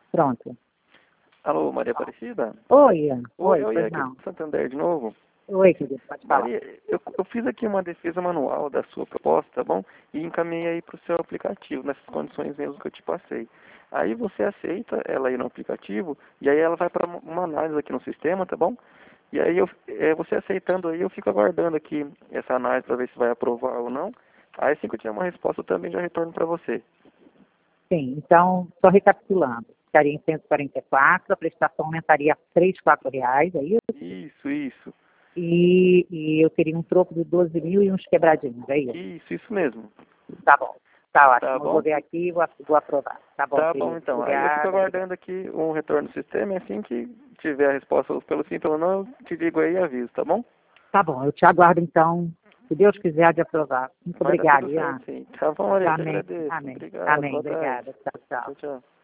Pronto. Alô, Maria Aparecida? Oi, Oi, pois aqui não. do Santander de novo. Oi, querido, pode falar. Maria, eu fiz aqui uma defesa manual da sua proposta, tá bom? E encaminhei aí para o seu aplicativo, nessas condições mesmo que eu te passei. Aí você aceita ela aí no aplicativo, e aí ela vai para uma análise aqui no sistema, tá bom? E aí você aceitando aí, eu fico aguardando aqui essa análise para ver se vai aprovar ou não. Aí assim que eu tiver uma resposta, eu também já retorno para você. Sim, então, só recapitulando. Ficaria em 144, a prestação aumentaria a R$ 3, R$ 4, é isso? Isso. E eu teria um troco de 12 mil e uns quebradinhos, é isso? Isso mesmo. Tá bom, tá Tá ótimo. Eu vou bom? ver aqui e vou aprovar. Tá bom, Tá bom, querido. então. Aí eu fico Obrigada, obrigada. aguardando aqui um retorno do sistema e assim que tiver a resposta pelo sim, pelo não, eu te digo aí e aviso, tá bom? Tá bom, eu te aguardo então, se Deus quiser, de aprovar. Muito Vai dar obrigada, tudo Ian. certo, sim. Tá bom, Maria, eu que Amém, agradeço. amém, Obrigado, amém. boa tarde. Obrigada. Tchau, tchau. Tchau, tchau.